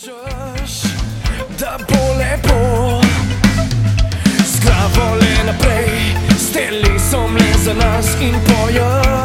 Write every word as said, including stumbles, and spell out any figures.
kažeš, da bo lepo, s glavo le naprej, s telesom le za nas in pojem.